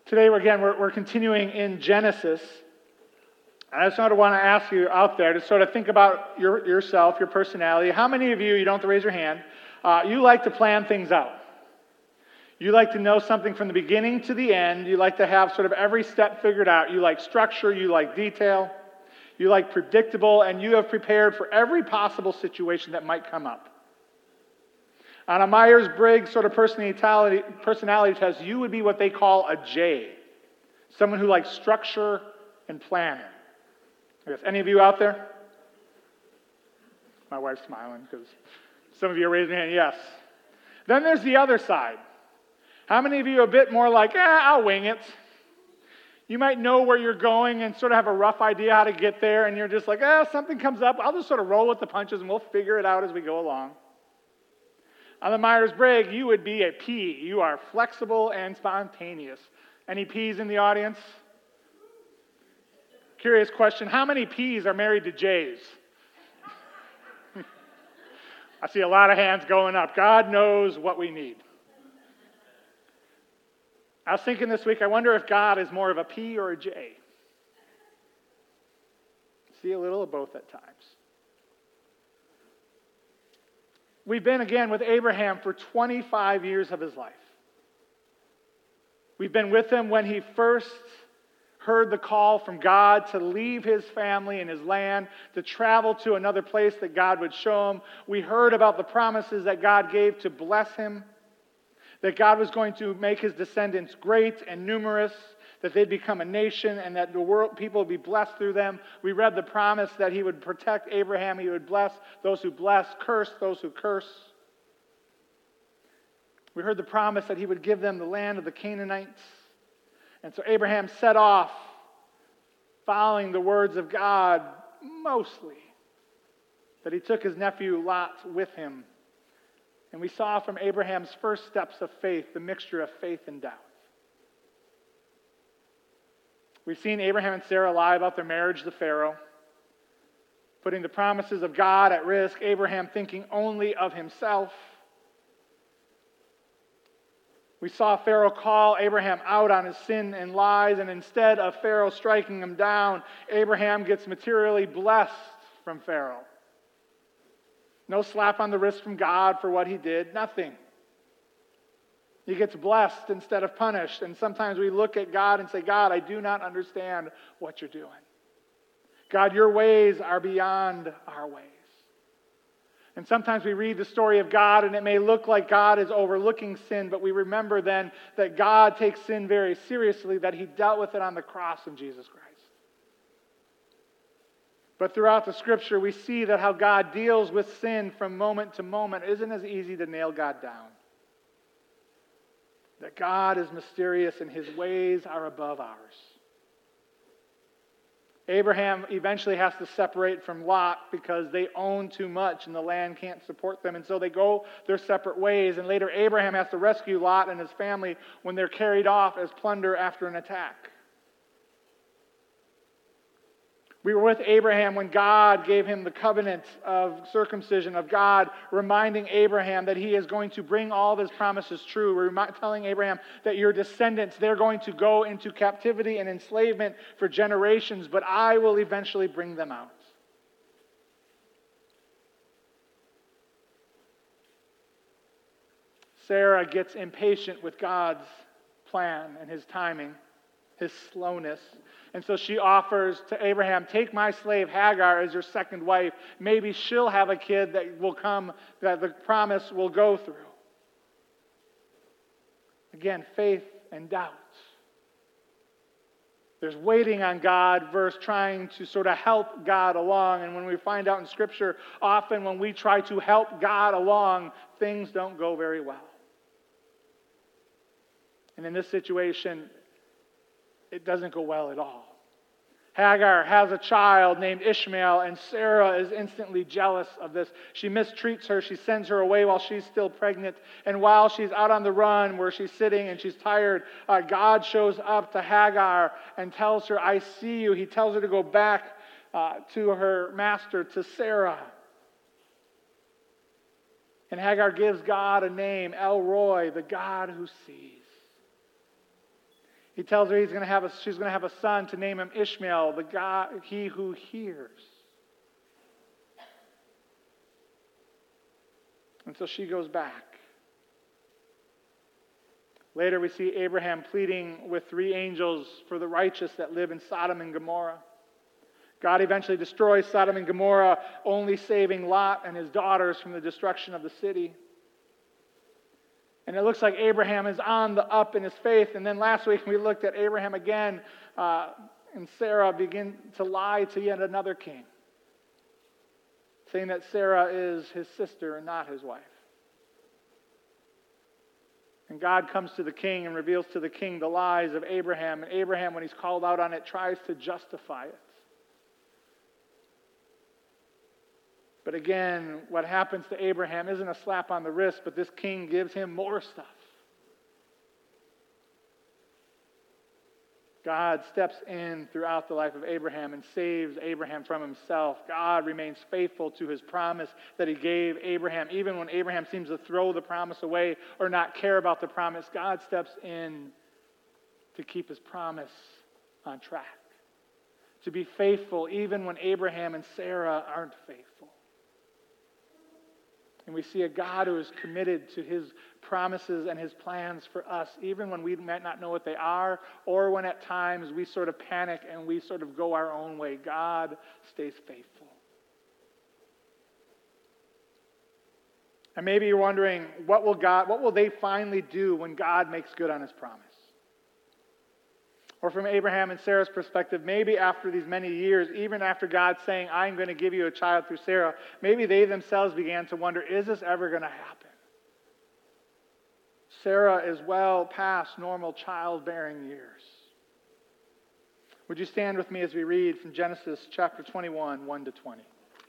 Today, we're continuing in Genesis. And I just want to ask you out there to sort of think about yourself, your personality. How many of you, you don't have to raise your hand, you like to plan things out? You like to know something from the beginning to the end. You like to have sort of every step figured out. You like structure. You like detail. You like predictable. And you have prepared for every possible situation that might come up. On a Myers-Briggs sort of personality test, you would be what they call a J. Someone who likes structure and planning. Yes, any of you out there? My wife's smiling because some of you are raising your hand. Yes. Then there's the other side. How many of you are a bit more like, I'll wing it? You might know where you're going and sort of have a rough idea how to get there, and you're just like, something comes up, I'll just sort of roll with the punches and we'll figure it out as we go along. On the Myers-Briggs, you would be a P. You are flexible and spontaneous. Any P's in the audience? Curious question, how many P's are married to J's? I see a lot of hands going up. God knows what we need. I was thinking this week, I wonder if God is more of a P or a J. See a little of both at times. We've been, again, with Abraham for 25 years of his life. We've been with him when he first heard the call from God to leave his family and his land, to travel to another place that God would show him. We heard about the promises that God gave to bless him, that God was going to make his descendants great and numerous, that they'd become a nation and that the world people would be blessed through them. We read the promise that he would protect Abraham, he would bless those who bless, curse those who curse. We heard the promise that he would give them the land of the Canaanites. And so Abraham set off following the words of God mostly, that he took his nephew Lot with him. And we saw from Abraham's first steps of faith the mixture of faith and doubt. We've seen Abraham and Sarah lie about their marriage to Pharaoh, putting the promises of God at risk, Abraham thinking only of himself. We saw Pharaoh call Abraham out on his sin and lies, and instead of Pharaoh striking him down, Abraham gets materially blessed from Pharaoh. No slap on the wrist from God for what he did, nothing. He gets blessed instead of punished. And sometimes we look at God and say, God, I do not understand what you're doing. God, your ways are beyond our ways. And sometimes we read the story of God and it may look like God is overlooking sin, but we remember then that God takes sin very seriously, that he dealt with it on the cross of Jesus Christ. But throughout the scripture, we see that how God deals with sin from moment to moment isn't as easy to nail God down. That God is mysterious and his ways are above ours. Abraham eventually has to separate from Lot because they own too much and the land can't support them. And so they go their separate ways. And later Abraham has to rescue Lot and his family when they're carried off as plunder after an attack. We were with Abraham when God gave him the covenant of circumcision, of God reminding Abraham that he is going to bring all of his promises true. We're telling Abraham that your descendants, they're going to go into captivity and enslavement for generations, but I will eventually bring them out. Sarah gets impatient with God's plan and his timing, his slowness. And so she offers to Abraham, take my slave Hagar as your second wife. Maybe she'll have a kid that will come, that the promise will go through. Again, faith and doubt. There's waiting on God versus trying to sort of help God along. And when we find out in Scripture, often when we try to help God along, things don't go very well. And in this situation, it doesn't go well at all. Hagar has a child named Ishmael, and Sarah is instantly jealous of this. She mistreats her. She sends her away while she's still pregnant. And while she's out on the run where she's sitting and she's tired, God shows up to Hagar and tells her, I see you. He tells her to go back to her master, to Sarah. And Hagar gives God a name, El Roi, the God who sees. He tells her she's going to have a son to name him Ishmael, the God, he who hears. And so she goes back. Later we see Abraham pleading with 3 angels for the righteous that live in Sodom and Gomorrah. God eventually destroys Sodom and Gomorrah, only saving Lot and his daughters from the destruction of the city. And it looks like Abraham is on the up in his faith. And then last week we looked at Abraham again, and Sarah begin to lie to yet another king, saying that Sarah is his sister and not his wife. And God comes to the king and reveals to the king the lies of Abraham. And Abraham, when he's called out on it, tries to justify it. But again, what happens to Abraham isn't a slap on the wrist, but this king gives him more stuff. God steps in throughout the life of Abraham and saves Abraham from himself. God remains faithful to his promise that he gave Abraham. Even when Abraham seems to throw the promise away or not care about the promise, God steps in to keep his promise on track. To be faithful even when Abraham and Sarah aren't faithful. And we see a God who is committed to his promises and his plans for us, even when we might not know what they are, or when at times we sort of panic and we sort of go our own way. God stays faithful. And maybe you're wondering, what will they finally do when God makes good on his promise? Or from Abraham and Sarah's perspective, maybe after these many years, even after God saying, I'm going to give you a child through Sarah, maybe they themselves began to wonder, is this ever going to happen? Sarah is well past normal childbearing years. Would you stand with me as we read from Genesis chapter 21, 1 to 20?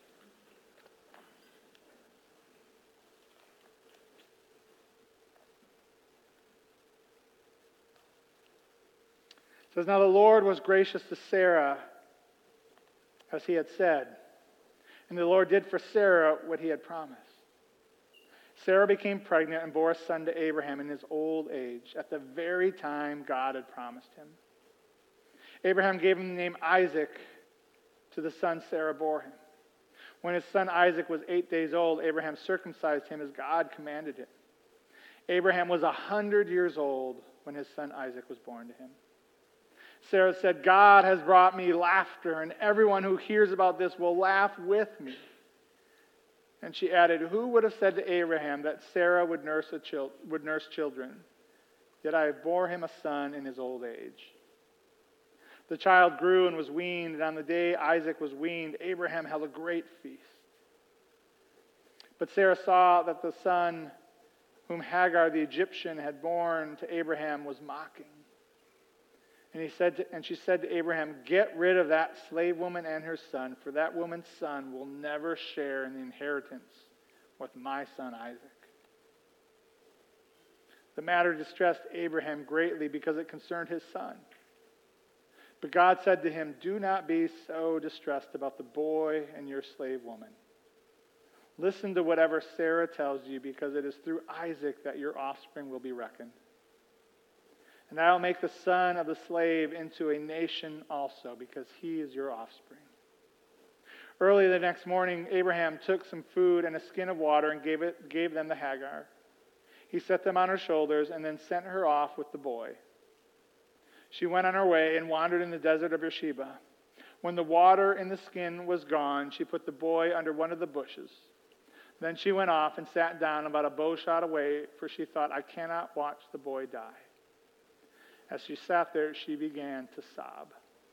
It says, now the Lord was gracious to Sarah, as he had said, and the Lord did for Sarah what he had promised. Sarah became pregnant and bore a son to Abraham in his old age, at the very time God had promised him. Abraham gave him the name Isaac to the son Sarah bore him. When his son Isaac was 8 days old, Abraham circumcised him as God commanded him. Abraham was 100 years old when his son Isaac was born to him. Sarah said, God has brought me laughter, and everyone who hears about this will laugh with me. And she added, who would have said to Abraham that Sarah would nurse children? Yet I bore him a son in his old age. The child grew and was weaned, and on the day Isaac was weaned, Abraham held a great feast. But Sarah saw that the son whom Hagar the Egyptian had borne to Abraham was mocking. And she said to Abraham, get rid of that slave woman and her son, for that woman's son will never share in the inheritance with my son Isaac. The matter distressed Abraham greatly because it concerned his son. But God said to him, do not be so distressed about the boy and your slave woman. Listen to whatever Sarah tells you, because it is through Isaac that your offspring will be reckoned. And I will make the son of the slave into a nation also, because he is your offspring. Early the next morning, Abraham took some food and a skin of water and gave them to Hagar. He set them on her shoulders and then sent her off with the boy. She went on her way and wandered in the desert of Beersheba. When the water in the skin was gone, she put the boy under one of the bushes. Then she went off and sat down about a bow shot away, for she thought, I cannot watch the boy die. As she sat there, she began to sob.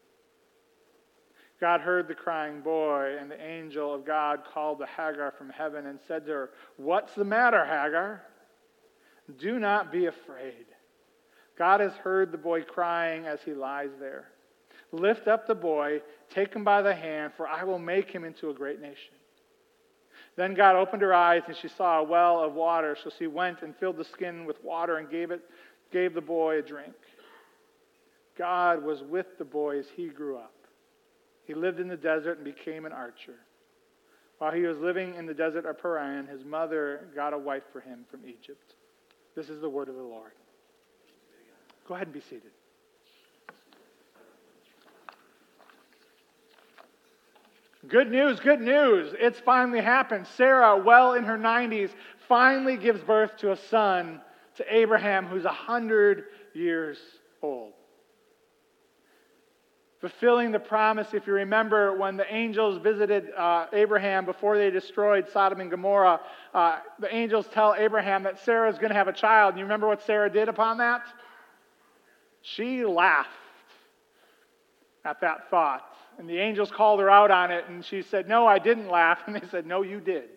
God heard the crying boy, and the angel of God called to Hagar from heaven and said to her, what's the matter, Hagar? Do not be afraid. God has heard the boy crying as he lies there. Lift up the boy, take him by the hand, for I will make him into a great nation. Then God opened her eyes, and she saw a well of water. So she went and filled the skin with water and gave the boy a drink. God was with the boy as he grew up. He lived in the desert and became an archer. While he was living in the desert of Paran, his mother got a wife for him from Egypt. This is the word of the Lord. Go ahead and be seated. Good news, good news. It's finally happened. Sarah, well in her 90s, finally gives birth to a son to Abraham, who's 100 years old. Fulfilling the promise, if you remember, when the angels visited Abraham before they destroyed Sodom and Gomorrah, the angels tell Abraham that Sarah is going to have a child. And you remember what Sarah did upon that? She laughed at that thought. And the angels called her out on it, and she said, "No, I didn't laugh." And they said, "No, you did."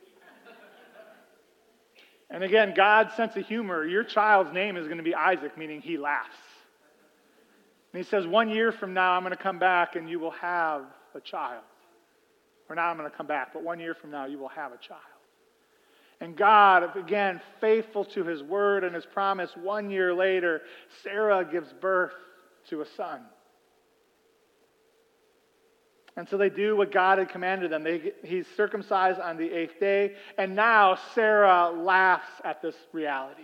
And again, God's sense of humor, your child's name is going to be Isaac, meaning he laughs. And he says, 1 year from now, I'm going to come back and you will have a child. Or not I'm going to come back, but 1 year from now, you will have a child. And God, again, faithful to his word and his promise, 1 year later, Sarah gives birth to a son. And so they do what God had commanded them. He's circumcised on the 8th day. And now Sarah laughs at this reality.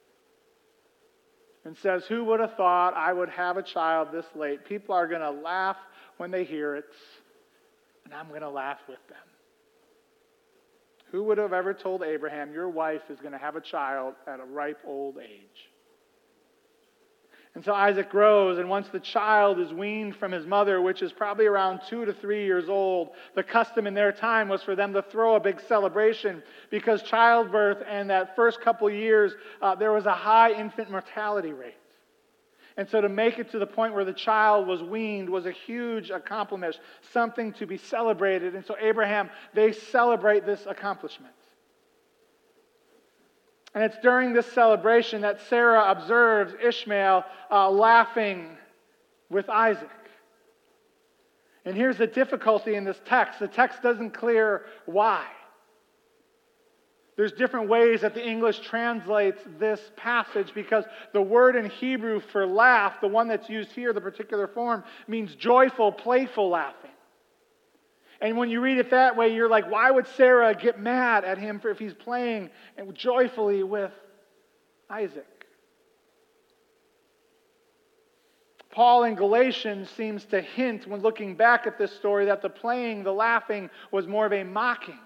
And says, "Who would have thought I would have a child this late? People are going to laugh when they hear it. And I'm going to laugh with them." Who would have ever told Abraham, your wife is going to have a child at a ripe old age? And so Isaac grows, and once the child is weaned from his mother, which is probably around 2 to 3 years old, the custom in their time was for them to throw a big celebration because childbirth and that first couple years, there was a high infant mortality rate. And so to make it to the point where the child was weaned was a huge accomplishment, something to be celebrated. And so Abraham, they celebrate this accomplishment. And it's during this celebration that Sarah observes Ishmael laughing with Isaac. And here's the difficulty in this text. The text doesn't clear why. There's different ways that the English translates this passage because the word in Hebrew for laugh, the one that's used here, the particular form, means joyful, playful laughing. And when you read it that way, you're like, why would Sarah get mad at him if he's playing joyfully with Isaac? Paul in Galatians seems to hint, when looking back at this story, that the playing, the laughing, was more of a mocking.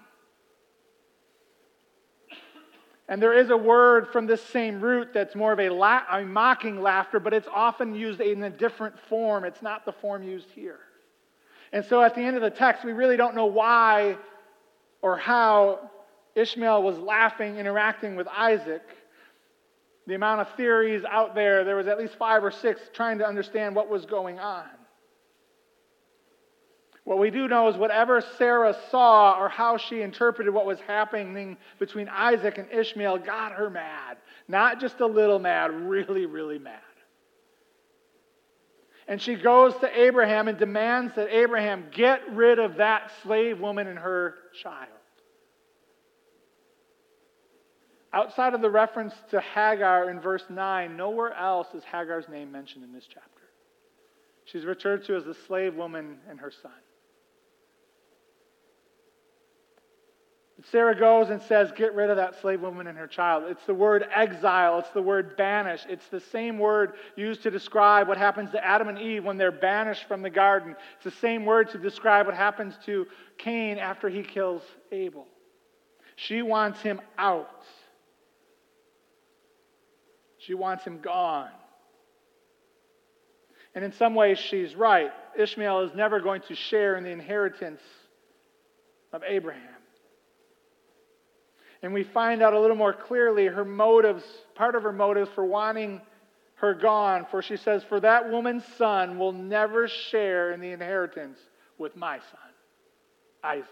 And there is a word from this same root that's more of a mocking laughter, but it's often used in a different form. It's not the form used here. And so at the end of the text, we really don't know why or how Ishmael was laughing, interacting with Isaac. The amount of theories out there was at least 5 or 6 trying to understand what was going on. What we do know is whatever Sarah saw or how she interpreted what was happening between Isaac and Ishmael got her mad. Not just a little mad, really, really mad. And she goes to Abraham and demands that Abraham get rid of that slave woman and her child. Outside of the reference to Hagar in verse 9, nowhere else is Hagar's name mentioned in this chapter. She's referred to as the slave woman and her son. Sarah goes and says, get rid of that slave woman and her child. It's the word exile. It's the word banish. It's the same word used to describe what happens to Adam and Eve when they're banished from the garden. It's the same word to describe what happens to Cain after he kills Abel. She wants him out. She wants him gone. And in some ways, she's right. Ishmael is never going to share in the inheritance of Abraham. And we find out a little more clearly her motives, part of her motives for wanting her gone. For she says, for that woman's son will never share in the inheritance with my son, Isaac.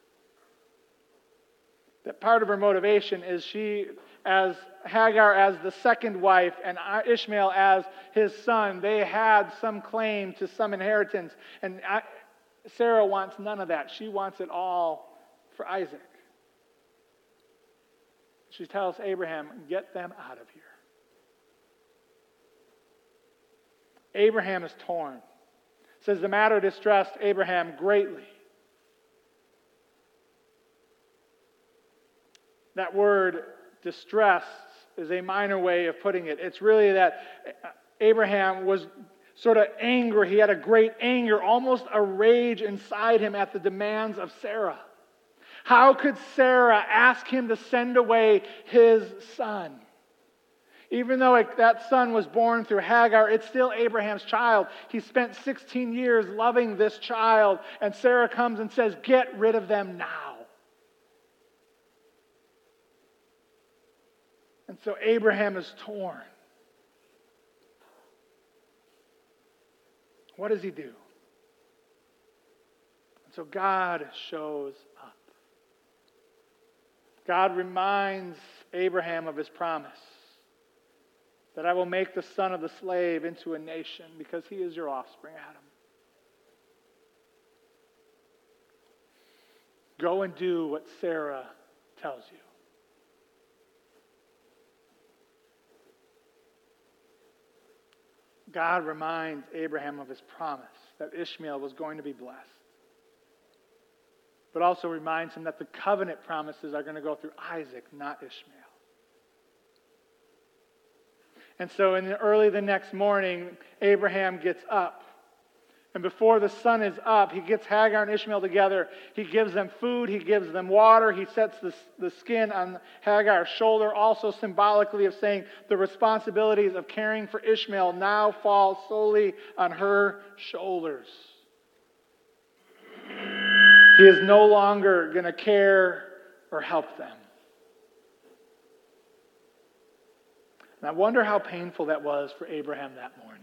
That part of her motivation is she, as Hagar as the second wife and Ishmael as his son, they had some claim to some inheritance. And Sarah wants none of that. She wants it all for Isaac. She tells Abraham, get them out of here. Abraham is torn. It says the matter distressed Abraham greatly. That word distressed is a minor way of putting it. It's really that Abraham was sort of anger. He had a great anger, almost a rage inside him at the demands of Sarah. How could Sarah ask him to send away his son? Even though that son was born through Hagar, it's still Abraham's child. He spent 16 years loving this child, and Sarah comes and says, "Get rid of them now." And so Abraham is torn. What does he do? And so God shows up. God reminds Abraham of his promise that I will make the son of the slave into a nation because he is your offspring, Adam. Go and do what Sarah tells you. God reminds Abraham of his promise that Ishmael was going to be blessed, but also reminds him that the covenant promises are going to go through Isaac, not Ishmael. And so early the next morning, Abraham gets up. And before the sun is up, he gets Hagar and Ishmael together. He gives them food. He gives them water. He sets the skin on Hagar's shoulder, also symbolically of saying the responsibilities of caring for Ishmael now fall solely on her shoulders. He is no longer going to care or help them. And I wonder how painful that was for Abraham that morning.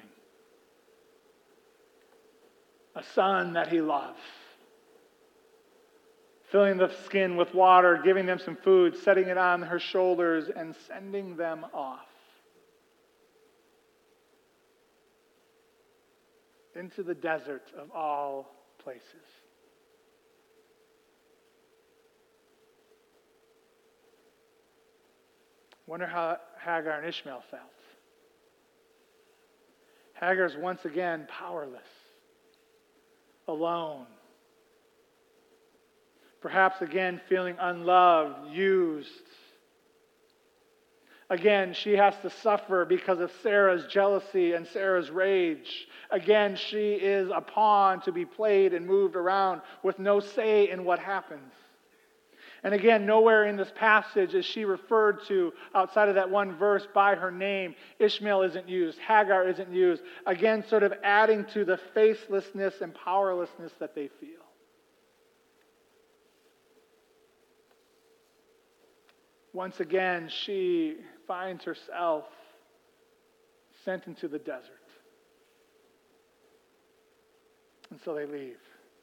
A son that he loves, filling the skin with water, giving them some food, setting it on her shoulders, and sending them off into the desert of all places. Wonder how Hagar and Ishmael felt. Hagar's once again powerless, alone. Perhaps again feeling unloved, used. Again, she has to suffer because of Sarah's jealousy and Sarah's rage. Again, she is a pawn to be played and moved around with no say in what happens. And again, nowhere in this passage is she referred to, outside of that one verse, by her name. Ishmael isn't used. Hagar isn't used. Again, sort of adding to the faithlessness and powerlessness that they feel. Once again, she finds herself sent into the desert. And so they leave.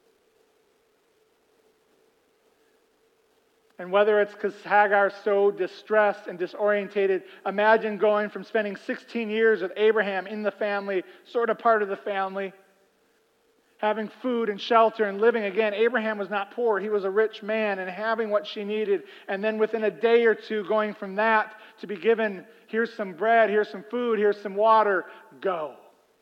And whether it's because Hagar's so distressed and disorientated, imagine going from spending 16 years with Abraham in the family, sort of part of the family, having food and shelter and living again. Abraham was not poor. He was a rich man and having what she needed. And then within a day or two, going from that to be given, here's some bread, here's some food, here's some water, go.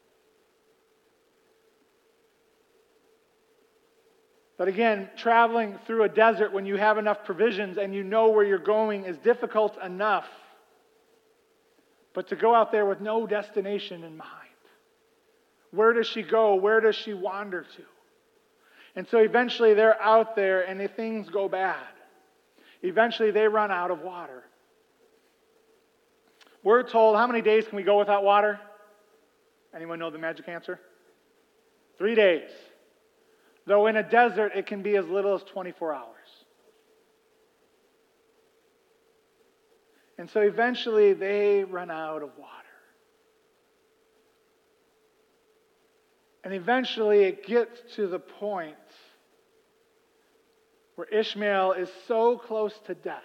But again, traveling through a desert when you have enough provisions and you know where you're going is difficult enough. But to go out there with no destination in mind. Where does she go? Where does she wander to? And so eventually they're out there and things go bad. Eventually they run out of water. We're told, how many days can we go without water? Anyone know the magic answer? 3 days. Though in a desert, it can be as little as 24 hours. And so eventually they run out of water. And eventually it gets to the point where Ishmael is so close to death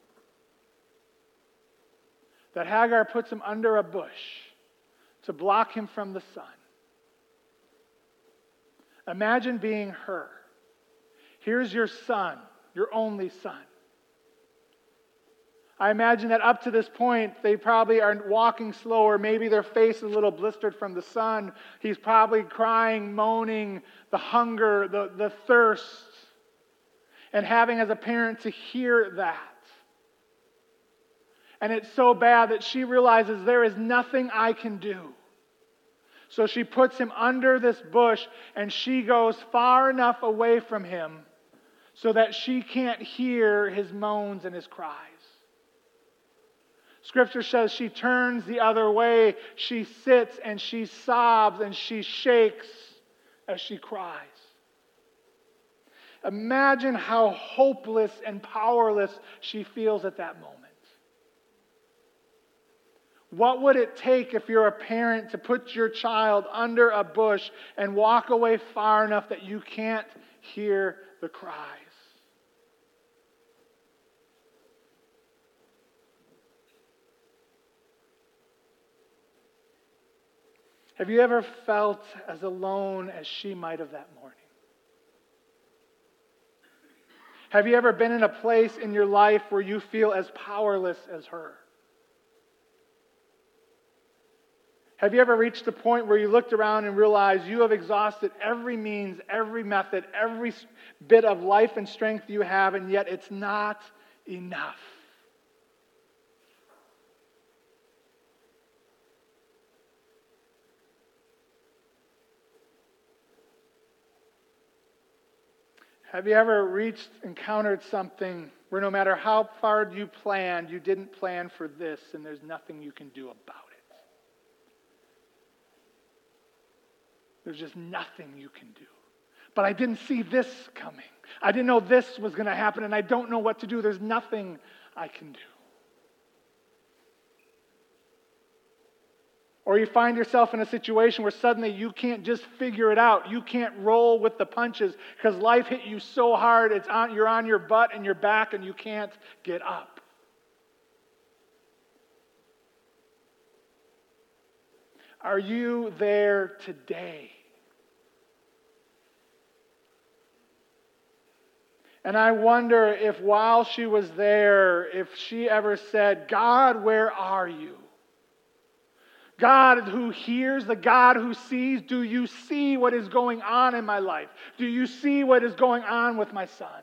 that Hagar puts him under a bush to block him from the sun. Imagine being her. Here's your son, your only son. I imagine that up to this point, they probably are walking slower. Maybe their face is a little blistered from the sun. He's probably crying, moaning, the hunger, the thirst. And having as a parent to hear that. And it's so bad that she realizes there is nothing I can do. So she puts him under this bush, and she goes far enough away from him so that she can't hear his moans and his cries. Scripture says she turns the other way. She sits and she sobs and she shakes as she cries. Imagine how hopeless and powerless she feels at that moment. What would it take if you're a parent to put your child under a bush and walk away far enough that you can't hear the cries? Have you ever felt as alone as she might have that morning? Have you ever been in a place in your life where you feel as powerless as her? Have you ever reached the point where you looked around and realized you have exhausted every means, every method, every bit of life and strength you have, and yet it's not enough? Have you ever encountered something where no matter how far you planned, you didn't plan for this, and there's nothing you can do about it? There's just nothing you can do. But I didn't see this coming. I didn't know this was going to happen, and I don't know what to do. There's nothing I can do. Or you find yourself in a situation where suddenly you can't just figure it out. You can't roll with the punches because life hit you so hard, you're on your butt and your back and you can't get up. Are you there today? And I wonder if while she was there, if she ever said, God, where are you? God who hears, the God who sees, do you see what is going on in my life? Do you see what is going on with my son?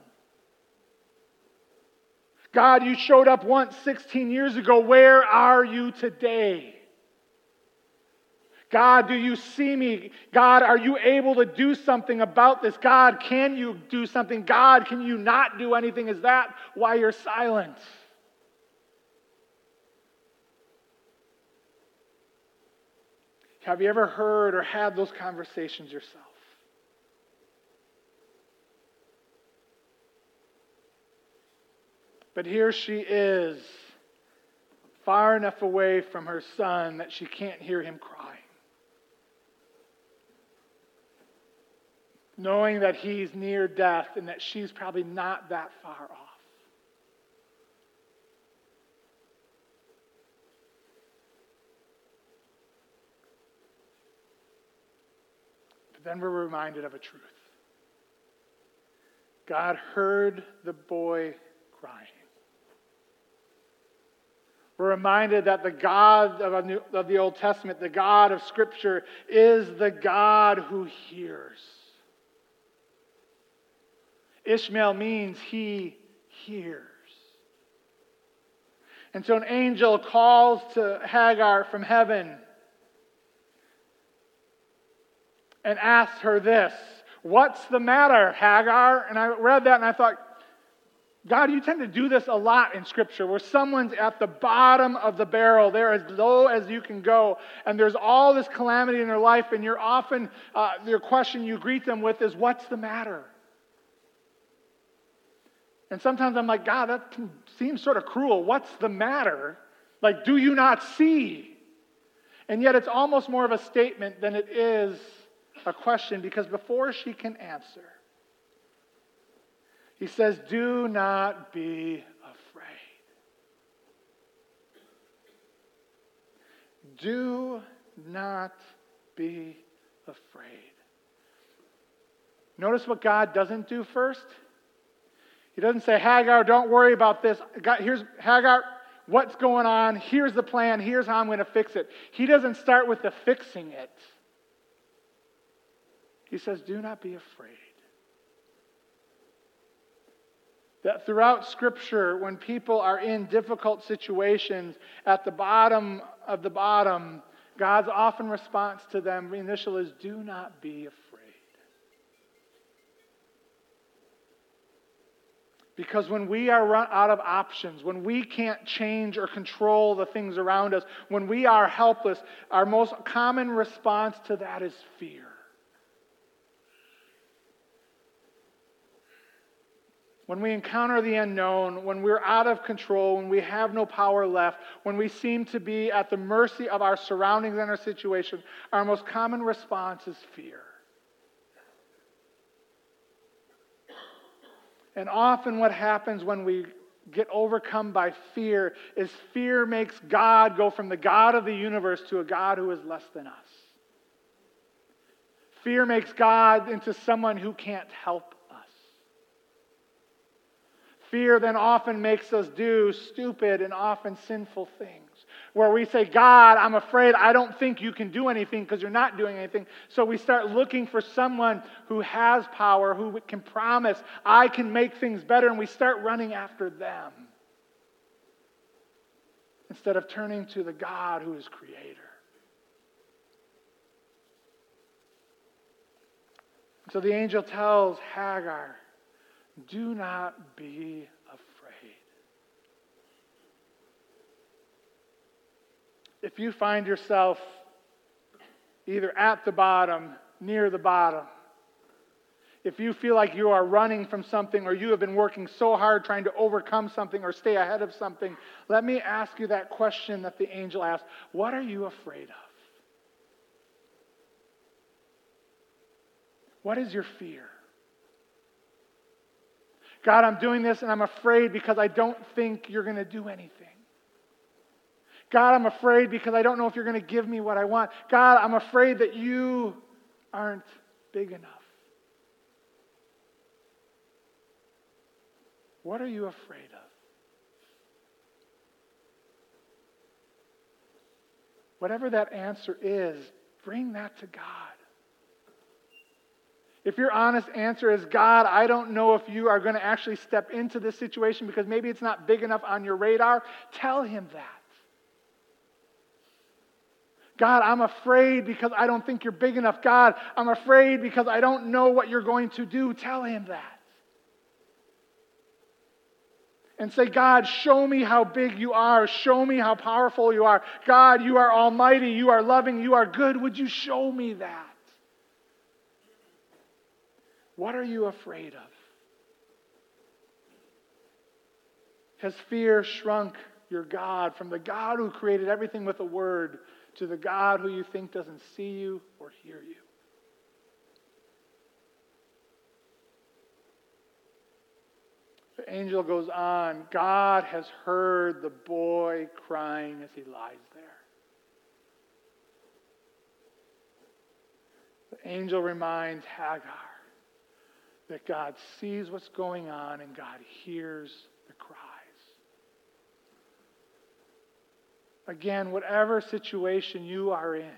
God, you showed up once 16 years ago. Where are you today? God, do you see me? God, are you able to do something about this? God, can you do something? God, can you not do anything? Is that why you're silent? Have you ever heard or had those conversations yourself? But here she is, far enough away from her son that she can't hear him crying. Knowing that he's near death and that she's probably not that far off. Then we're reminded of a truth. God heard the boy crying. We're reminded that the God of the Old Testament, the God of Scripture, is the God who hears. Ishmael means he hears. And so an angel calls to Hagar from heaven and asks her this, what's the matter, Hagar? And I read that and I thought, God, you tend to do this a lot in Scripture, where someone's at the bottom of the barrel. They're as low as you can go, and there's all this calamity in their life, and you're often, your question you greet them with is, what's the matter? And sometimes I'm like, God, that seems sort of cruel. What's the matter? Like, do you not see? And yet it's almost more of a statement than it is a question, because before she can answer, he says, do not be afraid. Do not be afraid. Notice what God doesn't do first. He doesn't say, Hagar, don't worry about this. God, here's Hagar, what's going on? Here's the plan. Here's how I'm going to fix it. He doesn't start with the fixing it. He says, do not be afraid. That throughout Scripture, when people are in difficult situations, at the bottom of the bottom, God's often response to them, initial, is do not be afraid. Because when we are run out of options, when we can't change or control the things around us, when we are helpless, our most common response to that is fear. When we encounter the unknown, when we're out of control, when we have no power left, when we seem to be at the mercy of our surroundings and our situation, our most common response is fear. And often what happens when we get overcome by fear is fear makes God go from the God of the universe to a God who is less than us. Fear makes God into someone who can't help us. Fear then often makes us do stupid and often sinful things. Where we say, God, I'm afraid, I don't think you can do anything because you're not doing anything. So we start looking for someone who has power, who can promise, I can make things better, and we start running after them. Instead of turning to the God who is creator. So the angel tells Hagar, do not be afraid. If you find yourself either at the bottom, near the bottom, if you feel like you are running from something or you have been working so hard trying to overcome something or stay ahead of something, let me ask you that question that the angel asked. What are you afraid of? What is your fear? God, I'm doing this and I'm afraid because I don't think you're going to do anything. God, I'm afraid because I don't know if you're going to give me what I want. God, I'm afraid that you aren't big enough. What are you afraid of? Whatever that answer is, bring that to God. If your honest answer is, God, I don't know if you are going to actually step into this situation because maybe it's not big enough on your radar, tell him that. God, I'm afraid because I don't think you're big enough. God, I'm afraid because I don't know what you're going to do. Tell him that. And say, God, show me how big you are. Show me how powerful you are. God, you are almighty. You are loving. You are good. Would you show me that? What are you afraid of? Has fear shrunk your God from the God who created everything with a word to the God who you think doesn't see you or hear you? The angel goes on, God has heard the boy crying as he lies there. The angel reminds Hagar that God sees what's going on and God hears the cries. Again, whatever situation you are in,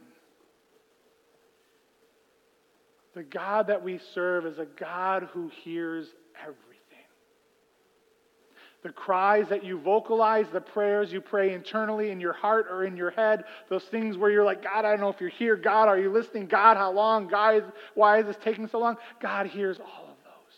the God that we serve is a God who hears everything. The cries that you vocalize, the prayers you pray internally in your heart or in your head, those things where you're like, God, I don't know if you're here. God, are you listening? God, how long? God, why is this taking so long? God hears all of those.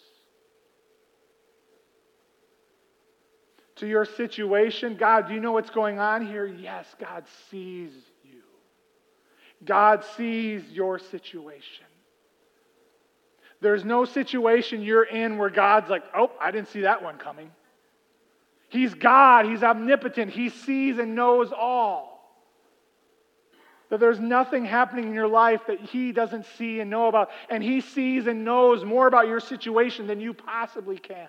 To your situation, God, do you know what's going on here? Yes, God sees you. God sees your situation. There's no situation you're in where God's like, oh, I didn't see that one coming. He's God. He's omnipotent. He sees and knows all. That there's nothing happening in your life that He doesn't see and know about. And He sees and knows more about your situation than you possibly can.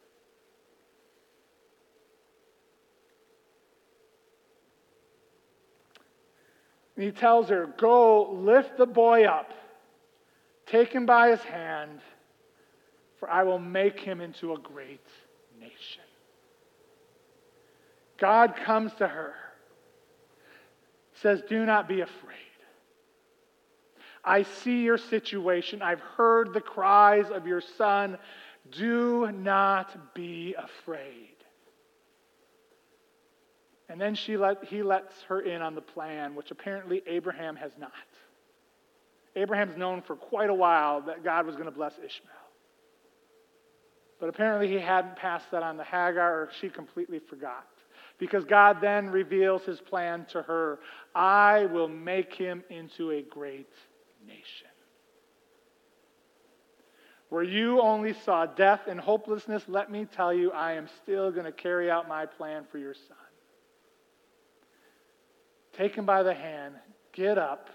And He tells her, go lift the boy up. Take him by his hand, for I will make him into a great nation. God comes to her, says, do not be afraid. I see your situation. I've heard the cries of your son. Do not be afraid. And then he lets her in on the plan, which apparently Abraham has not. Abraham's known for quite a while that God was going to bless Ishmael. But apparently he hadn't passed that on to Hagar, or she completely forgot. Because God then reveals his plan to her. I will make him into a great nation. Where you only saw death and hopelessness, let me tell you, I am still going to carry out my plan for your son. Take him by the hand, get up.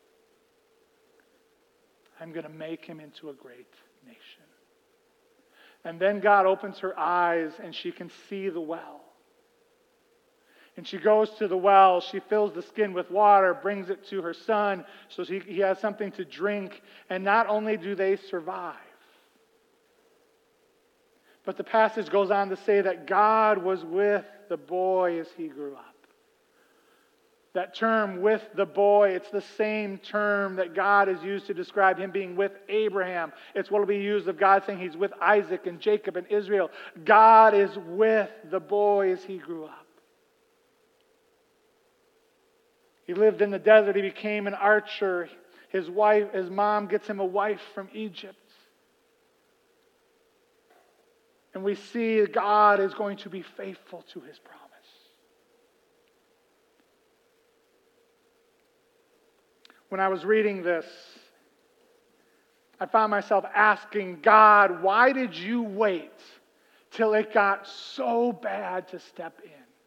I'm going to make him into a great nation. And then God opens her eyes and she can see the well. And she goes to the well, she fills the skin with water, brings it to her son so he has something to drink. And not only do they survive, but the passage goes on to say that God was with the boy as he grew up. That term, with the boy, it's the same term that God has used to describe him being with Abraham. It's what will be used of God saying he's with Isaac and Jacob and Israel. God is with the boy as he grew up. He lived in the desert. He became an archer. His mom gets him a wife from Egypt. And we see God is going to be faithful to his promise. When I was reading this, I found myself asking God, why did you wait till it got so bad to step in?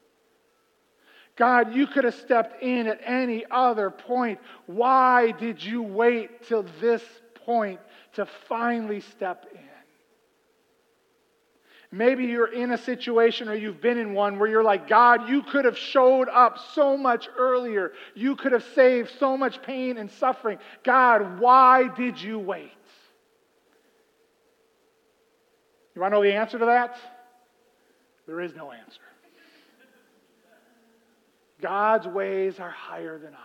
God, you could have stepped in at any other point. Why did you wait till this point to finally step in? Maybe you're in a situation or you've been in one where you're like, God, you could have showed up so much earlier. You could have saved so much pain and suffering. God, why did you wait? You want to know the answer to that? There is no answer. God's ways are higher than ours.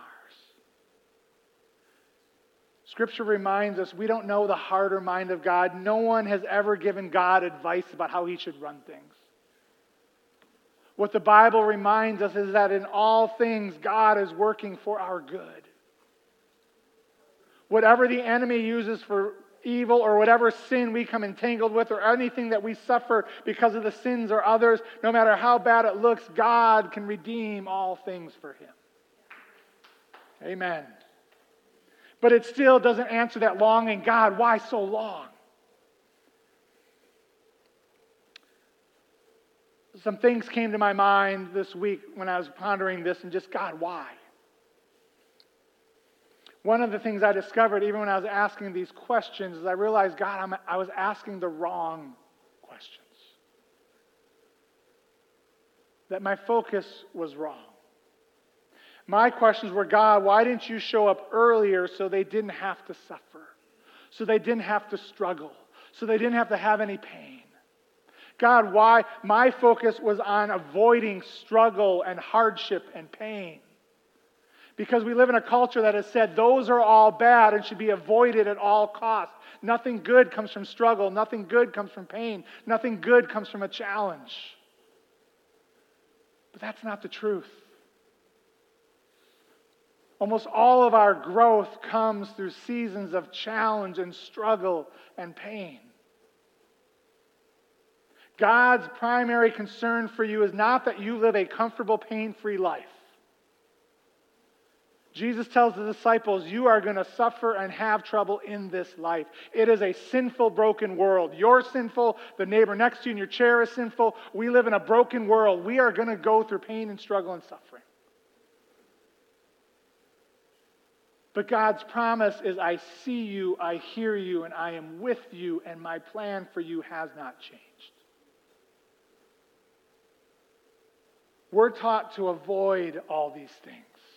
Scripture reminds us we don't know the heart or mind of God. No one has ever given God advice about how he should run things. What the Bible reminds us is that in all things, God is working for our good. Whatever the enemy uses for evil or whatever sin we come entangled with or anything that we suffer because of the sins or others, no matter how bad it looks, God can redeem all things for him. Amen. But it still doesn't answer that longing. God, why so long? Some things came to my mind this week when I was pondering this and just, God, why? One of the things I discovered even when I was asking these questions is I realized, God, I was asking the wrong questions. That my focus was wrong. My questions were, God, why didn't you show up earlier so they didn't have to suffer? So they didn't have to struggle? So they didn't have to have any pain? God, why? My focus was on avoiding struggle and hardship and pain. Because we live in a culture that has said those are all bad and should be avoided at all costs. Nothing good comes from struggle. Nothing good comes from pain. Nothing good comes from a challenge. But that's not the truth. Almost all of our growth comes through seasons of challenge and struggle and pain. God's primary concern for you is not that you live a comfortable, pain-free life. Jesus tells the disciples, you are going to suffer and have trouble in this life. It is a sinful, broken world. You're sinful. The neighbor next to you in your chair is sinful. We live in a broken world. We are going to go through pain and struggle and suffering. But God's promise is, I see you, I hear you, and I am with you, and my plan for you has not changed. We're taught to avoid all these things.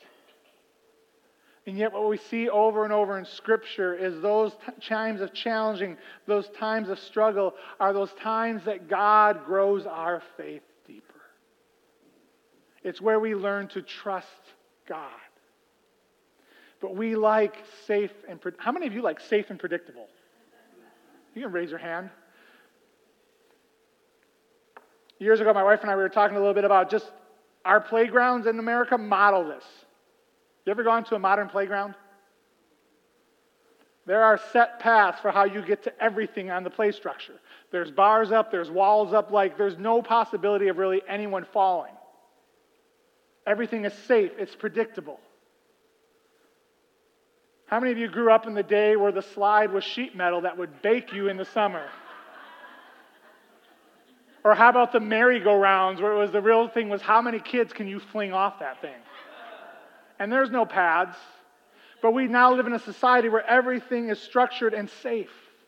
And yet what we see over and over in Scripture is those times of challenging, those times of struggle, are those times that God grows our faith deeper. It's where we learn to trust God. But we like safe and... How many of you like safe and predictable? You can raise your hand. Years ago, my wife and I, we were talking a little bit about just Our playgrounds in America model this. You ever gone to a modern playground? There are set paths for how you get to everything on the play structure. There's bars up, there's walls up, like there's no possibility of really anyone falling. Everything is safe, it's predictable. How many of you grew up in the day where the slide was sheet metal that would bake you in the summer? Or how about the merry-go-rounds where it was the real thing was how many kids can you fling off that thing? And there's no pads. But we now live in a society where everything is structured and safe.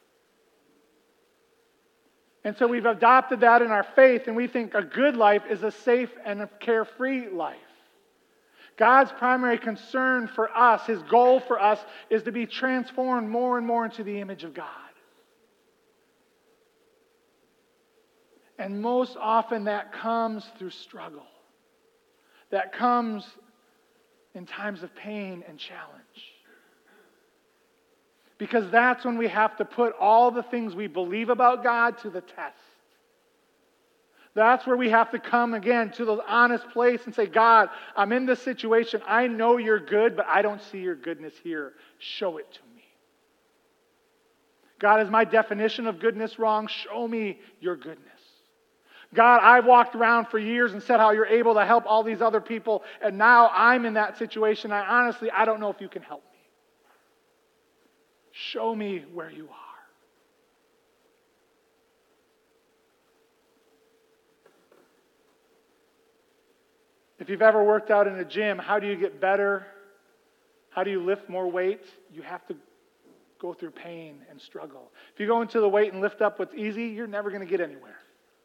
And so we've adopted that in our faith, and we think a good life is a safe and a carefree life. God's primary concern for us, His goal for us, is to be transformed more and more into the image of God. And most often that comes through struggle. That comes in times of pain and challenge. Because that's when we have to put all the things we believe about God to the test. That's where we have to come again to the honest place and say, God, I'm in this situation. I know you're good, but I don't see your goodness here. Show it to me. God, is my definition of goodness wrong? Show me your goodness. God, I've walked around for years and said how you're able to help all these other people, and now I'm in that situation. I don't know if you can help me. Show me where you are. If you've ever worked out in a gym, how do you get better? How do you lift more weight? You have to go through pain and struggle. If you go into the weight and lift up what's easy, you're never going to get anywhere.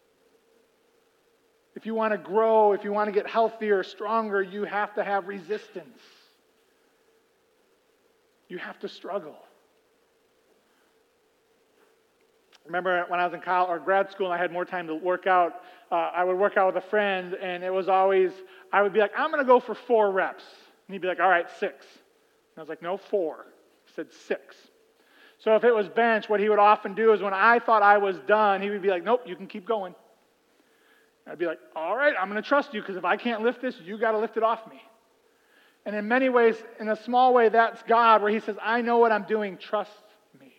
If you want to grow, if you want to get healthier, stronger, you have to have resistance. You have to struggle. Remember when I was in college or grad school and I had more time to work out, I would work out with a friend, and it was always, I would be like, I'm going to go for 4 reps. And he'd be like, all right, 6. And I was like, no, 4. He said 6. So if it was bench, what he would often do is when I thought I was done, he would be like, nope, you can keep going. I'd be like, all right, I'm going to trust you because if I can't lift this, you got to lift it off me. And in many ways, in a small way, that's God where he says, I know what I'm doing, trust me.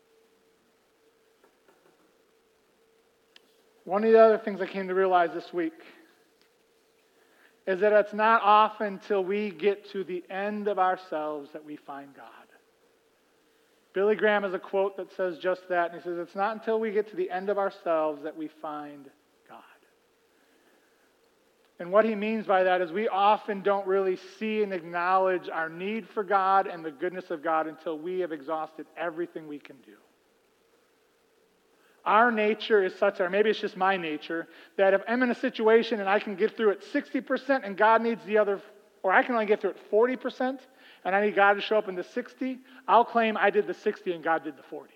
One of the other things I came to realize this week is that it's not often till we get to the end of ourselves that we find God. Billy Graham has a quote that says just that, and he says, it's not until we get to the end of ourselves that we find God. And what he means by that is we often don't really see and acknowledge our need for God and the goodness of God until we have exhausted everything we can do. Our nature is such, or maybe it's just my nature, that if I'm in a situation and I can get through it 60% and God needs the other, or I can only get through it 40% and I need God to show up in the 60, I'll claim I did the 60 and God did the 40.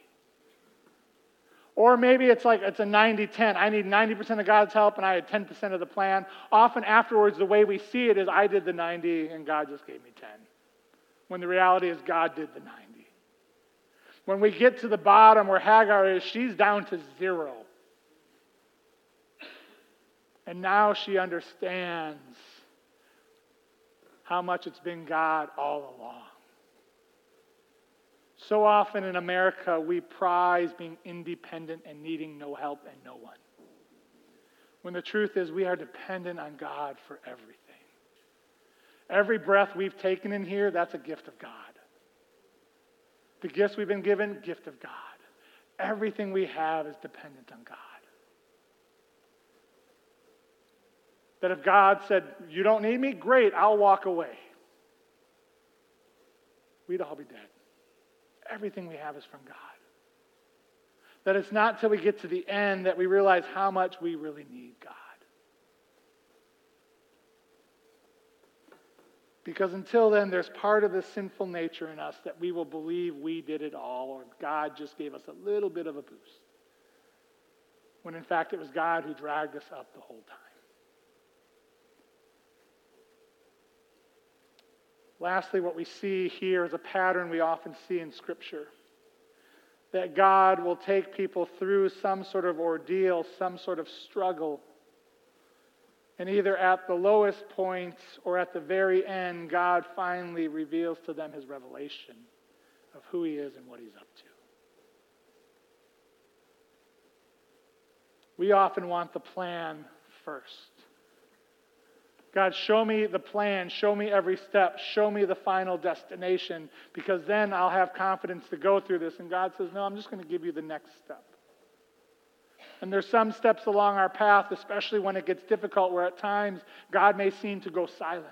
Or maybe it's like it's a 90-10. I need 90% of God's help and I had 10% of the plan. Often afterwards, the way we see it is I did the 90 and God just gave me 10. When the reality is God did the 90. When we get to the bottom where Hagar is, she's down to 0. And now she understands how much it's been God all along. So often in America, we prize being independent and needing no help and no one. When the truth is we are dependent on God for everything. Every breath we've taken in here, that's a gift of God. The gifts we've been given, gift of God. Everything we have is dependent on God. That if God said, you don't need me, great, I'll walk away. We'd all be dead. Everything we have is from God. That it's not till we get to the end that we realize how much we really need God. Because until then, there's part of the sinful nature in us that we will believe we did it all, or God just gave us a little bit of a boost. When in fact, it was God who dragged us up the whole time. Lastly, what we see here is a pattern we often see in Scripture. That God will take people through some sort of ordeal, some sort of struggle. And either at the lowest point or at the very end, God finally reveals to them his revelation of who he is and what he's up to. We often want the plan first. God, show me the plan, show me every step, show me the final destination, because then I'll have confidence to go through this. And God says, no, I'm just going to give you the next step. And there's some steps along our path, especially when it gets difficult, where at times God may seem to go silent.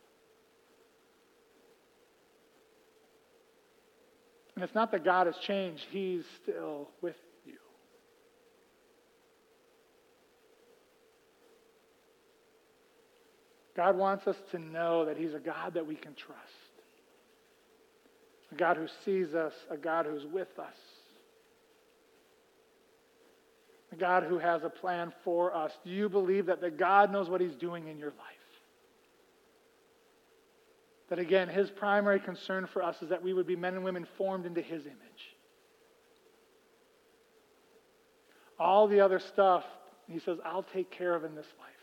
And it's not that God has changed, he's still with you. God wants us to know that he's a God that we can trust. A God who sees us, a God who's with us. A God who has a plan for us. Do you believe that God knows what he's doing in your life? That again, his primary concern for us is that we would be men and women formed into his image. All the other stuff, he says, I'll take care of in this life.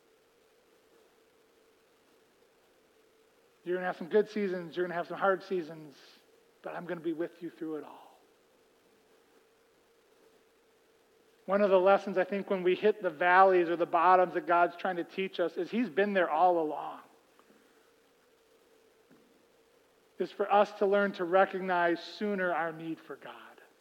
You're going to have some good seasons, you're going to have some hard seasons, but I'm going to be with you through it all. One of the lessons, I think, when we hit the valleys or the bottoms that God's trying to teach us is he's been there all along. Is for us to learn to recognize sooner our need for God.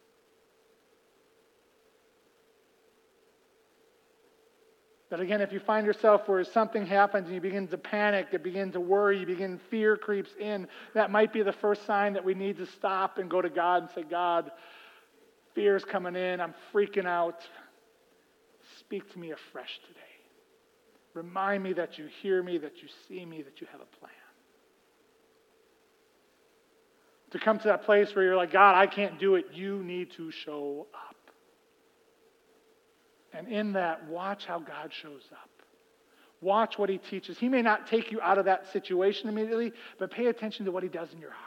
That again, if you find yourself where something happens and you begin to panic, you begin to worry, fear creeps in, that might be the first sign that we need to stop and go to God and say, God, fear's coming in, I'm freaking out. Speak to me afresh today. Remind me that you hear me, that you see me, that you have a plan. To come to that place where you're like, God, I can't do it. You need to show up. And in that, watch how God shows up. Watch what he teaches. He may not take you out of that situation immediately, but pay attention to what he does in your heart.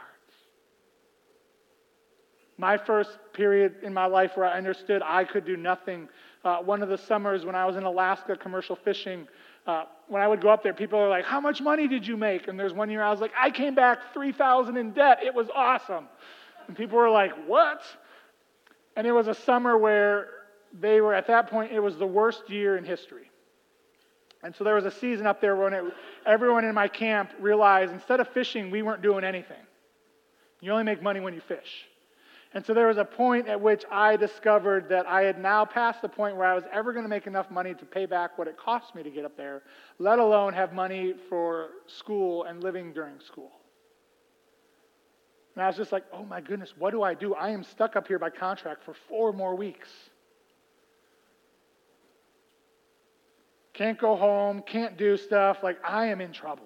My first period in my life where I understood I could do nothing, one of the summers when I was in Alaska commercial fishing, when I would go up there, people are like, how much money did you make? And there's one year I was like, I came back $3,000 in debt. It was awesome. And people were like, what? And it was a summer where they were, at that point, it was the worst year in history. And so there was a season up there when everyone in my camp realized instead of fishing, we weren't doing anything. You only make money when you fish. And so there was a point at which I discovered that I had now passed the point where I was ever going to make enough money to pay back what it cost me to get up there, let alone have money for school and living during school. And I was just like, oh my goodness, what do? I am stuck up here by contract for 4 more weeks. Can't go home, can't do stuff, like I am in trouble.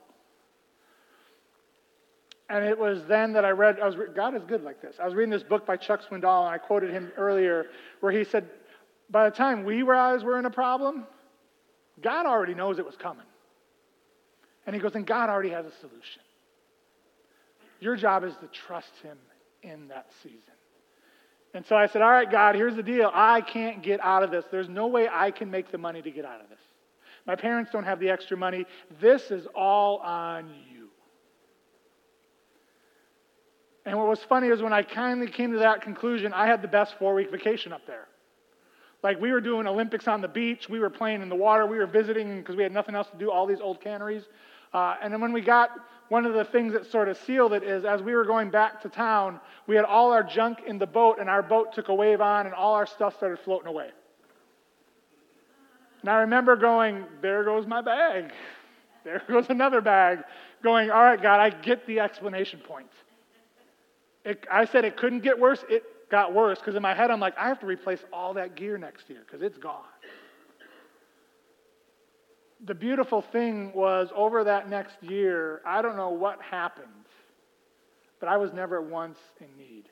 And it was then that I read, God is good like this. I was reading this book by Chuck Swindoll, and I quoted him earlier, where he said, by the time we realized we're in a problem, God already knows it was coming. And he goes, and God already has a solution. Your job is to trust him in that season. And so I said, all right, God, here's the deal. I can't get out of this. There's no way I can make the money to get out of this. My parents don't have the extra money. This is all on you. And what was funny is when I kindly came to that conclusion, I had the best 4-week vacation up there. Like we were doing Olympics on the beach. We were playing in the water. We were visiting because we had nothing else to do, all these old canneries. And then when we got, one of the things that sort of sealed it is as we were going back to town, we had all our junk in the boat, and our boat took a wave on, and all our stuff started floating away. And I remember going, there goes my bag. There goes another bag. Going, all right, God, I get the explanation point. I said it couldn't get worse. It got worse because in my head I'm like, I have to replace all that gear next year because it's gone. The beautiful thing was over that next year, I don't know what happened, but I was never once in need.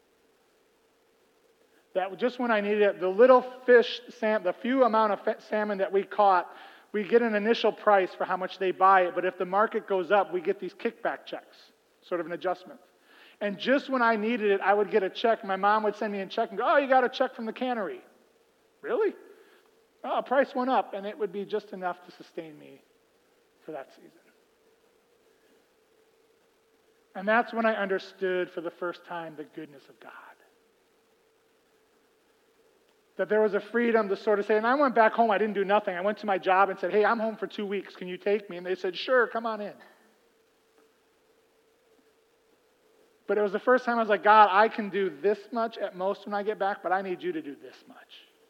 That just when I needed it, the little fish, the few amount of salmon that we caught, we get an initial price for how much they buy it, but if the market goes up, we get these kickback checks, sort of an adjustment. And just when I needed it, I would get a check. My mom would send me a check and go, oh, you got a check from the cannery. Really? Oh, price went up, and it would be just enough to sustain me for that season. And that's when I understood for the first time the goodness of God. That there was a freedom to sort of say, and I went back home, I didn't do nothing. I went to my job and said, hey, I'm home for 2 weeks. Can you take me? And they said, sure, come on in. But it was the first time I was like, God, I can do this much at most when I get back, but I need you to do this much.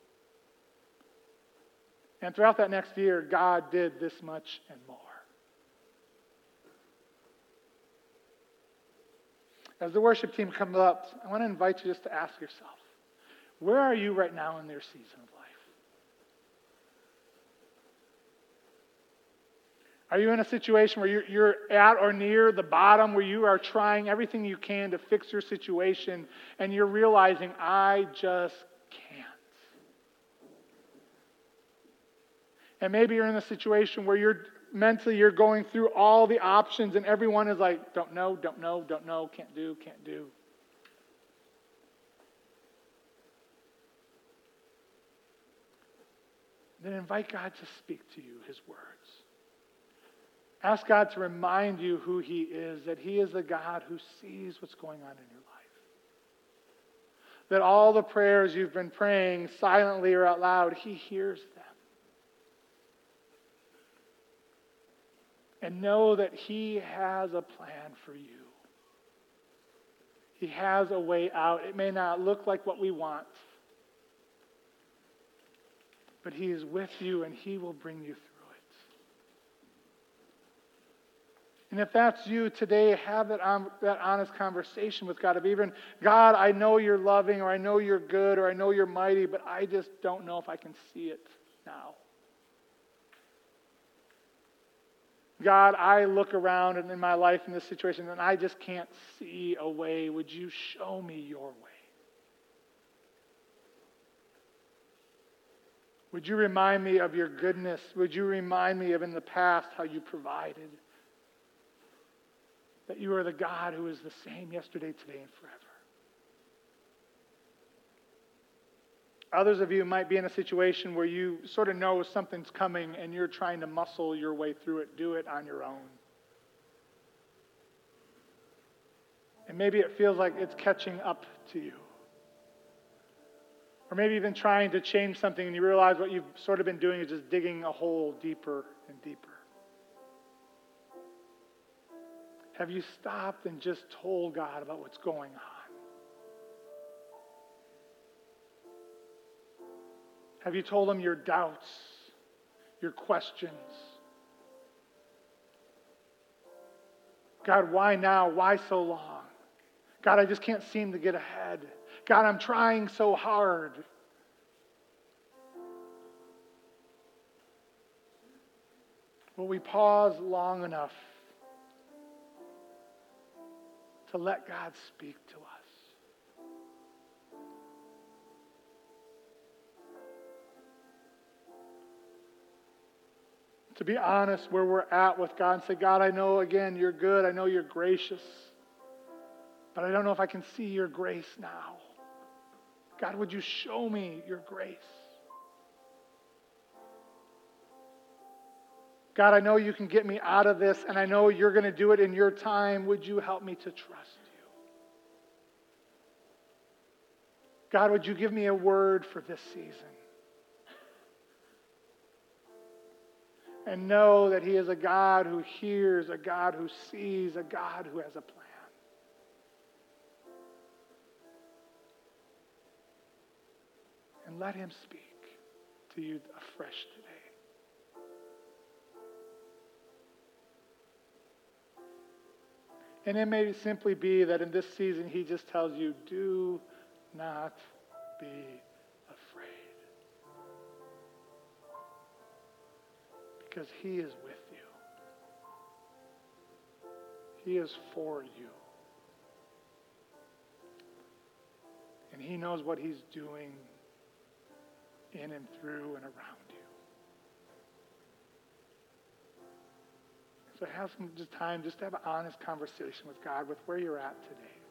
And throughout that next year, God did this much and more. As the worship team comes up, I want to invite you just to ask yourself, where are you right now in their season of life? Are you in a situation where you're at or near the bottom, where you are trying everything you can to fix your situation, and you're realizing, I just can't? And maybe you're in a situation where you're going through all the options, and everyone is like, don't know, can't do. Then invite God to speak to you, His words. Ask God to remind you who He is, that He is the God who sees what's going on in your life. That all the prayers you've been praying silently or out loud, He hears them. And know that He has a plan for you. He has a way out. It may not look like what we want, but He is with you and He will bring you through it. And if that's you today, have that honest conversation with God of even, God, I know you're loving, or I know you're good, or I know you're mighty, but I just don't know if I can see it now. God, I look around and in my life in this situation and I just can't see a way. Would you show me your way? Would you remind me of your goodness? Would you remind me of in the past how you provided? That you are the God who is the same yesterday, today, and forever. Others of you might be in a situation where you sort of know something's coming and you're trying to muscle your way through it. Do it on your own. And maybe it feels like it's catching up to you. Or maybe you've been trying to change something and you realize what you've sort of been doing is just digging a hole deeper and deeper. Have you stopped and just told God about what's going on? Have you told Him your doubts, your questions? God, why now? Why so long? God, I just can't seem to get ahead. God, I'm trying so hard. Will we pause long enough to let God speak to us? To be honest where we're at with God and say, God, I know, again, you're good. I know you're gracious. But I don't know if I can see your grace now. God, would you show me your grace? God, I know you can get me out of this, and I know you're going to do it in your time. Would you help me to trust you? God, would you give me a word for this season? And know that He is a God who hears, a God who sees, a God who has a plan. And let Him speak to you afresh today. And it may simply be that in this season He just tells you, do not be afraid. Because He is with you. He is for you. And He knows what He's doing in and through and around you. So have some just time just to have an honest conversation with God with where you're at today.